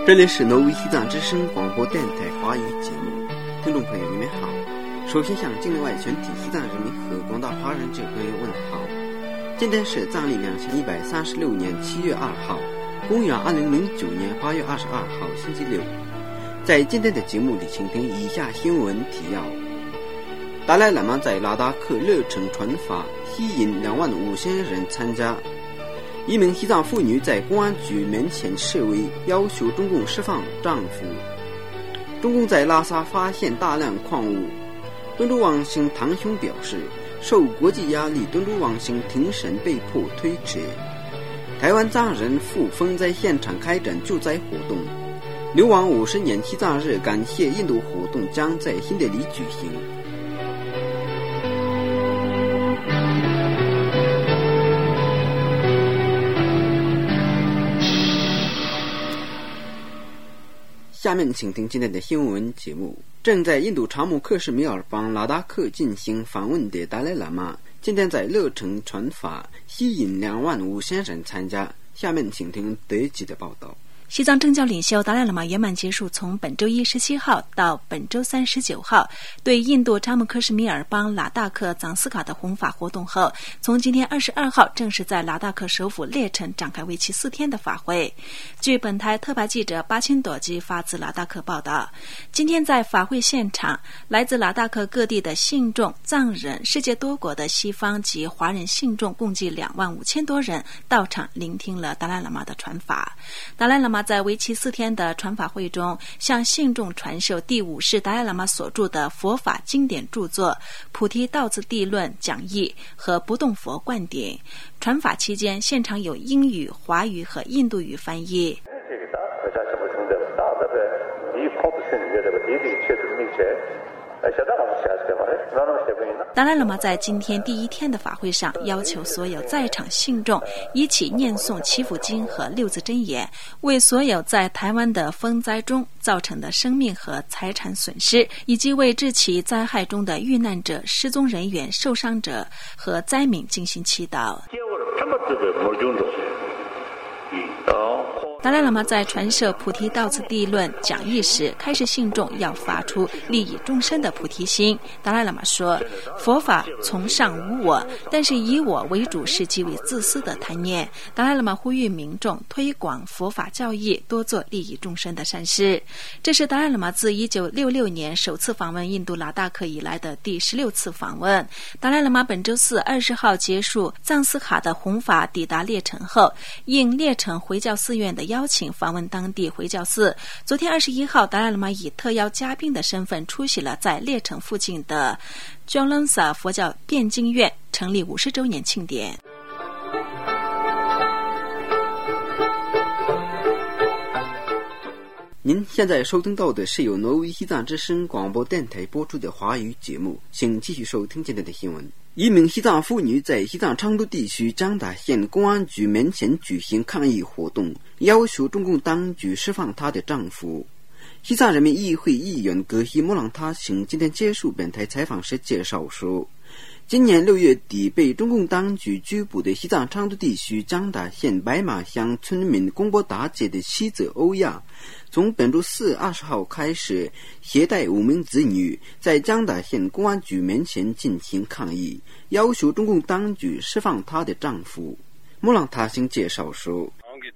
这里是挪威西藏之声广播电台华语节目，听众朋友你们好。首先向境内外全体西藏人民和广大华人朋友问好。今天是藏历2136年7月2号，公元2009年8月22号星期六。在今天的节目里，请听以下新闻提要：达赖喇嘛在拉达克热诚传法，吸引25000人参加。一名西藏妇女在公安局门前示威，要求中共释放丈夫。中共在拉萨发现大量矿物。敦珠旺星堂兄表示，受国际压力，敦珠旺星庭审被迫推迟。台湾藏人傅峰在现场开展救灾活动。流亡50年西藏日感谢印度活动将在新德里举行。下面请听今天的新闻节目。正在印度查谟克什米尔邦拉达克进行访问的达赖喇嘛，今天在热诚传法，吸引25000人参加。下面请听德籍的报道。 西藏政教领袖达赖喇嘛圆满结束从本周一17号到本周三19号对印度查谟克什米尔邦拉达克藏斯卡的弘法活动后，从今天22号正式在拉达克首府列城展开为期4天的法会。据本台特派记者巴钦朵基发自拉达克报道，今天在法会现场，来自拉达克各地的信众、藏人、世界多国的西方及华人信众共计25000多人到场聆听了达赖喇嘛的传法。达赖喇嘛在为期4天的传法会中，向信众传授第5世达赖喇嘛所著的佛法经典著作《菩提道次第论》讲义和不动佛灌顶。传法期间，现场有英语、华语和印度语翻译。达赖喇嘛在今天第1天的法会上，要求所有在场信众一起念诵祈福经和6字真言，为所有在台湾的风灾中造成的生命和财产损失，以及为这起灾害中的遇难者、失踪人员、受伤者和灾民进行祈祷。达赖喇嘛在传授菩提道次第论讲义时，开示信众要发出利益众生的菩提心。达赖喇嘛说，佛法从上无我，但是以我为主是极为自私的贪念。达赖喇嘛呼吁民众推广佛法教义，多做利益众生的善事。这是达赖喇嘛自1966年首次访问印度拉达克以来的第16次访问。达赖喇嘛本周四20号结束藏斯卡的弘法，抵达列城后，应列城回教寺院的邀请访问当地回教寺。昨天21号，达赖喇嘛以特邀嘉宾的身份出席了在列城附近的 Jolonsa 佛教辩经院成立50周年庆典。 您现在收听到的是由挪威西藏之声广播电台播出的华语节目，请继续收听今天的新闻。一名西藏妇女在西藏昌都地区张达县公安局门前举行抗议活动，要求中共当局释放她的丈夫。西藏人民议会议员格希莫朗塔星今天接受本台采访时介绍说，今年6月底被中共当局拘捕的西藏昌都地区张达县白马乡村民贡波达姐的妻子欧亚，从本周4 20号开始，携带5名子女在张达县公安局门前进行抗议，要求中共当局释放她的丈夫。莫朗塔星介绍说，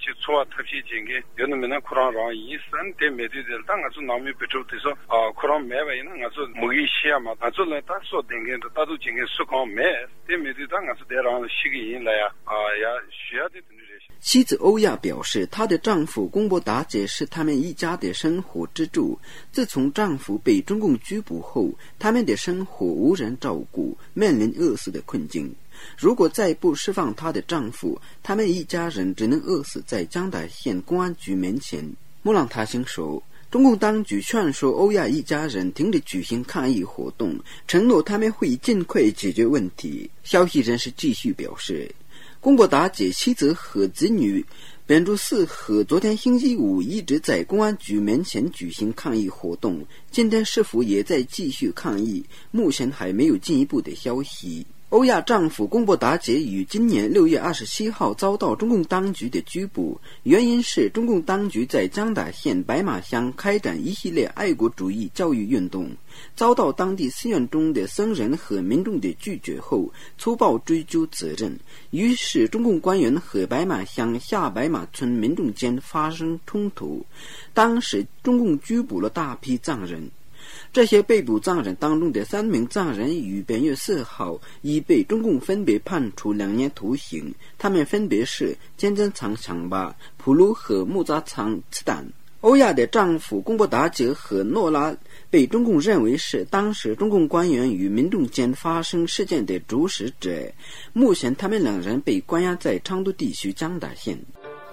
妻子欧亚表示，她的丈夫贡波达姐是他们一家的生活支柱。自从丈夫被中共拘捕后，他们的生活无人照顾，面临饿死的困境。如果再不释放她的丈夫，他们一家人只能饿死在张达县公安局门前。莫朗塔星说，中共当局劝说欧亚一家人停止举行抗议活动，承诺他们会尽快解决问题。消息人士继续表示，贡波达姐妻子和子女本周4和昨天星期5一直在公安局门前举行抗议活动，今天是否也在继续抗议，目前还没有进一步的消息。 欧亚丈夫贡布达杰于今年6月27号遭到中共当局的拘捕，原因是中共当局在江达县白马乡开展一系列爱国主义教育运动，遭到当地寺院中的僧人和民众的拒绝后，粗暴追究责任。于是中共官员和白马乡下白马村民众间发生冲突，当时中共拘捕了大批藏人。这些被捕藏人当中的3名藏人于本月4号已被中共分别判处2年徒刑，他们分别是坚真藏强巴、普鲁和木扎藏次丹。欧亚的丈夫贡布达杰和诺拉被中共认为是当时中共官员与民众间发生事件的主使者，目前他们2人被关押在昌都地区江达县。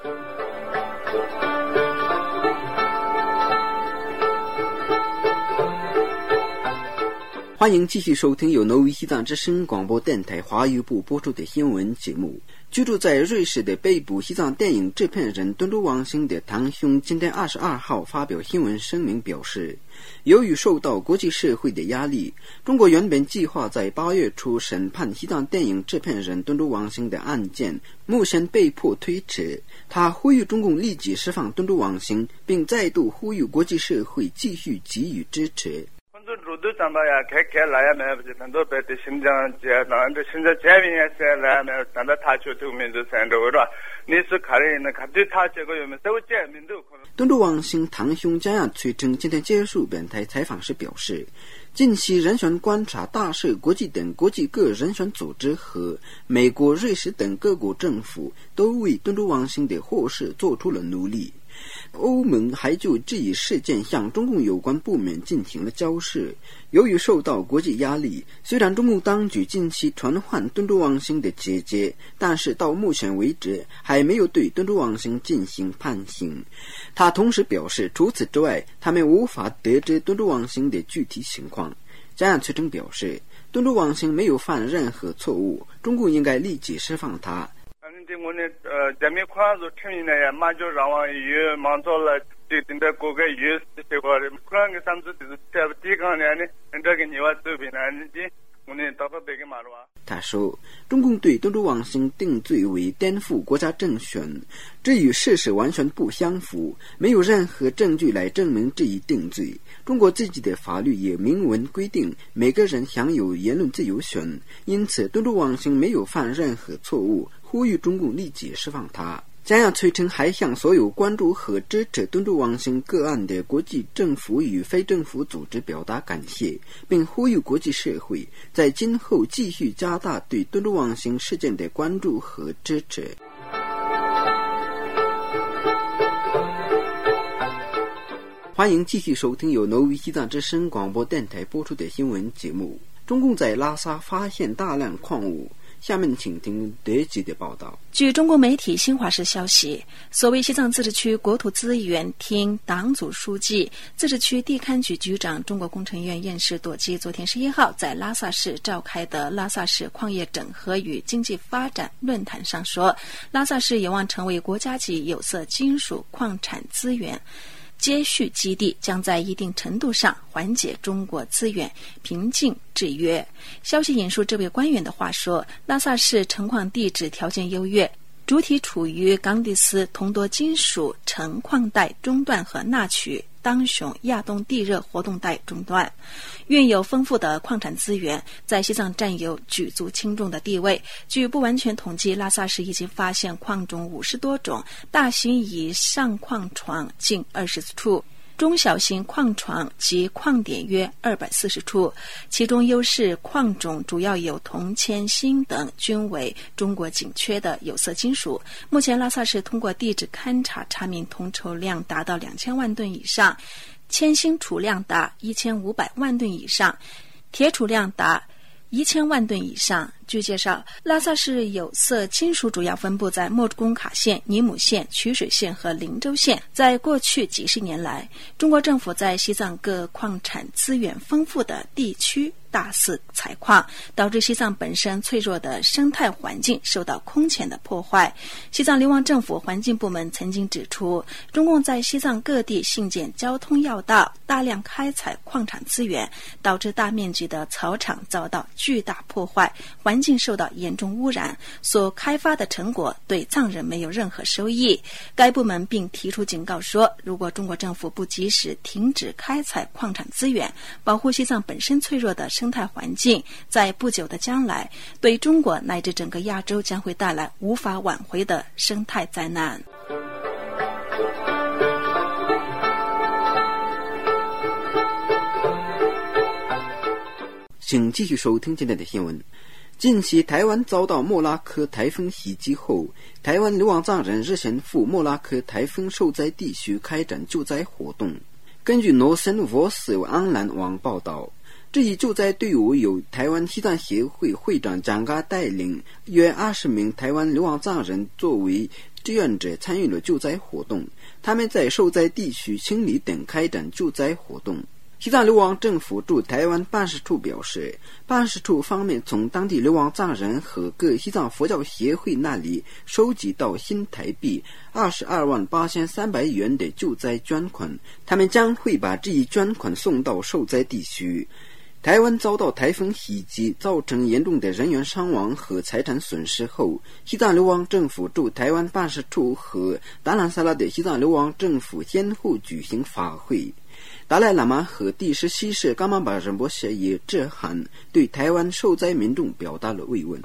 欢迎继续收听由挪威西藏之声广播电台华语部播出的新闻节目。居住在瑞士的被捕西藏电影制片人敦都王星的堂兄今天22号发表新闻声明表示，由于受到国际社会的压力，中国原本计划在8月初审判西藏电影制片人敦都王星的案件，目前被迫推迟。他呼吁中共立即释放敦都王星，并再度呼吁国际社会继续给予支持。 로드 잠바야 개라야면 단도 베트 심장 제나한테 심장 제비에서 라면 단다 타초도 민도 산도로 니스 가리는 갑자기 타제고면 세우제 민도 敦都王星堂兄江亚崔正今天接受本台采访时表示，近期人权观察、大社国际等国际各人权组织和美国、瑞士等各国政府都为敦都王星的获释做出了努力。欧盟还就这一事件向中共有关部门进行了交涉。由于受到国际压力，虽然中共当局近期传唤敦都王星的姐姐，但是到目前为止还没有对敦都王星进行判刑。他同时表示，除此之外，他们无法得知敦都王星的具体情况。江亚崔正表示，敦都王星没有犯任何错误，中共应该立即释放他。 오늘 재미과도 팀이네 마저 라와 유 만돌라 딘데 고게 유 세고리 그런 게 삼수도 디가네 아니 엔더게 니와도 비나는지 오늘 답답하게 말와。 他说，中共对敦都王星定罪为颠覆国家政权，这与事实完全不相符，没有任何证据来证明这一定罪。中国自己的法律也明文规定每个人享有言论自由权，因此敦都王星没有犯任何错误，呼吁中共立即释放他。江亚崔成还向所有关注和支持敦都王星个案的国际政府与非政府组织表达感谢，并呼吁国际社会在今后继续加大对敦都王星事件的关注和支持。欢迎继续收听由挪威西藏之声广播电台播出的新闻节目。中共在拉萨发现大量矿物，下面请听德籍的报道。 据中国媒体新华社消息，所谓西藏自治区国土资源厅党组书记、自治区地勘局局长、中国工程院院士朵基昨天11号在拉萨市召开的拉萨市矿业整合与经济发展论坛上说，拉萨市有望成为国家级有色金属矿产资源接续基地，将在一定程度上缓解中国资源瓶颈制约。消息引述这位官员的话说，拉萨市成矿地质条件优越，主体处于冈蒂斯同多金属成矿带中段和纳曲当雄亚东地热活动带中段，蕴有丰富的矿产资源，在西藏占有举足轻重的地位。据不完全统计，拉萨市已经发现矿种50多种，大型以上矿床近20处，中小型矿床及矿点约240处，其中优势矿种主要有铜、铅、锌等，均为中国紧缺的有色金属。目前拉萨市通过地质勘查查明铜储量达到2000万吨以上，铅锌储量达1500万吨以上，铁储量达1000万吨以上。据介绍，拉萨市有色金属主要分布在莫工卡县、尼姆县、曲水县和林州县。在过去几十年来，中国政府在西藏各矿产资源丰富的地区大大肆采矿，导致西藏本身脆弱的生态环境受到空前的破坏。西藏流亡政府环境部门曾经指出，中共在西藏各地兴建交通要道，大量开采矿产资源，导致大面积的草场遭到巨大破坏，环境受到严重污染，所开发的成果对藏人没有任何收益。该部门并提出警告说，如果中国政府不及时停止开采矿产资源，保护西藏本身脆弱的生态环境，在不久的将来对中国乃至整个亚洲将会带来无法挽回的生态灾难。 请继续收听今天的新闻。近期台湾遭到莫拉克台风袭击后，台湾流亡藏人日前赴莫拉克台风受灾地区开展救灾活动。根据 Northern Voice online 网报道，这一救灾队伍由台湾西藏协会会长蒋嘎带领，约20名台湾流亡藏人作为志愿者参与了救灾活动。他们在受灾地区清理等开展救灾活动。西藏流亡政府驻台湾办事处表示，办事处方面从当地流亡藏人和各西藏佛教协会那里收集到新台币228300元的救灾捐款，他们将会把这一捐款送到受灾地区。台湾遭到台风袭击，造成严重的人员伤亡和财产损失后，西藏流亡政府驻台湾办事处和达兰萨拉的西藏流亡政府先后举行法会。达赖喇嘛和第17世噶玛巴仁波切也致函对台湾受灾民众表达了慰问。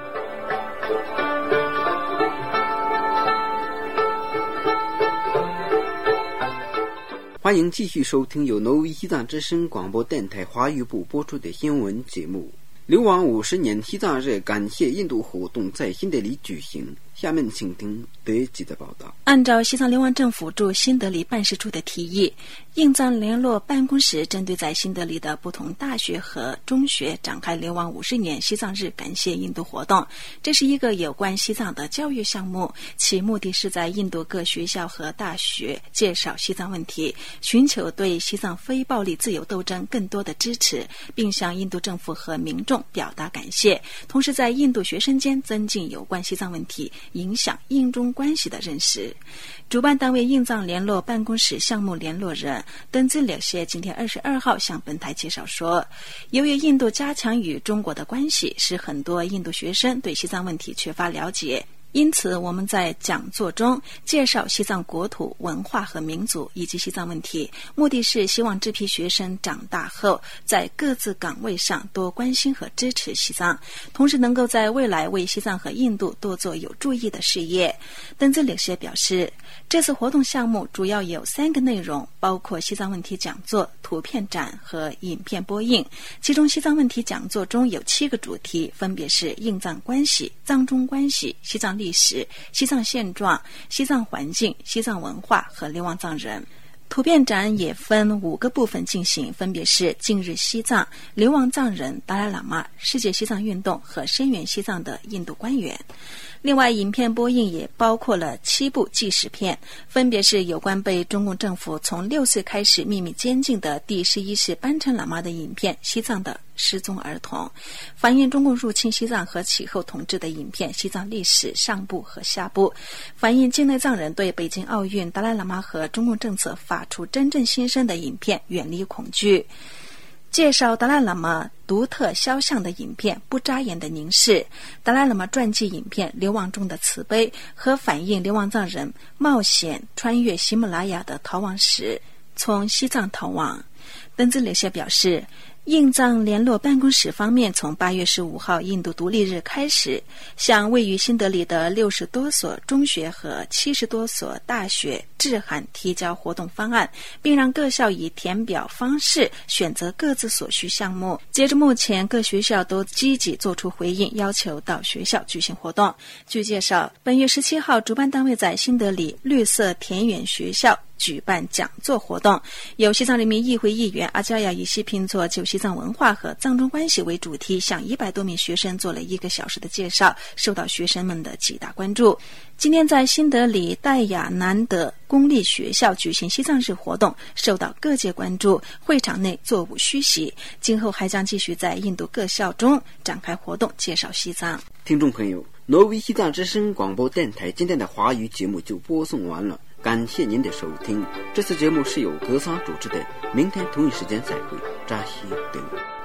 欢迎继续收听由挪威西藏之声广播电台华语部播出的新闻节目。流亡50年西藏日感谢印度活动在新德里举行。下面请听德籍的报道。 按照西藏流亡政府驻新德里办事处的提议，印藏联络办公室针对在新德里的不同大学和中学展开流亡50年西藏日感谢印度活动。这是一个有关西藏的教育项目，其目的是在印度各学校和大学介绍西藏问题，寻求对西藏非暴力自由斗争更多的支持，并向印度政府和民众表达感谢，同时在印度学生间增进有关西藏问题影响印中关系的认识。主办单位印藏联络办公室项目联络人登兹列谢今天22号向本台介绍说，由于印度加强与中国的关系，使很多印度学生对西藏问题缺乏了解，因此我们在讲座中介绍西藏国土、文化和民族以及西藏问题，目的是希望这批学生长大后在各自岗位上多关心和支持西藏，同时能够在未来为西藏和印度多做有助益的事业。登兹列谢表示，这次活动项目主要有3个内容，包括西藏问题讲座、图片展和影片播映。其中西藏问题讲座中有7个主题，分别是印藏关系、藏中关系、西藏历史、西藏现状、西藏环境、西藏文化和流亡藏人。图片展也分5个部分进行，分别是近日西藏、流亡藏人、达赖喇嘛、世界西藏运动和声援西藏的印度官员。另外，影片播映也包括了7部纪实片，分别是有关被中共政府从6岁开始秘密监禁的第11世班禅喇嘛的影片《西藏的失踪儿童》，反映中共入侵西藏和其后统治的影片《西藏历史》上部和下部，反映境内藏人对北京奥运、达赖喇嘛和中共政策发出真正心声的影片《远离恐惧》，介绍达赖喇嘛独特肖像的影片《不眨眼的凝视》，达赖喇嘛传记影片《流亡中的慈悲》和反映流亡藏人冒险穿越喜马拉雅的逃亡史，从西藏逃亡。登兹列谢表示，印藏联络办公室方面从8月15号印度独立日开始，向位于新德里的60多所中学和70多所大学致函提交活动方案，并让各校以填表方式选择各自所需项目。截至目前，各学校都积极做出回应，要求到学校举行活动。据介绍，本月17号主办单位在新德里绿色田园学校举办讲座活动，由西藏人民议会议员阿加亚以西平佐就西藏文化和藏中关系为主题，向100多名学生做了1个小时的介绍，受到学生们的极大关注。今天在新德里戴亚南德公立学校举行西藏日活动，受到各界关注，会场内座无虚席，今后还将继续在印度各校中展开活动，介绍西藏。 听众朋友，挪威西藏之声广播电台今天的华语节目就播送完了，感谢您的收听。这次节目是由格桑主持的，明天同一时间再会，扎西德。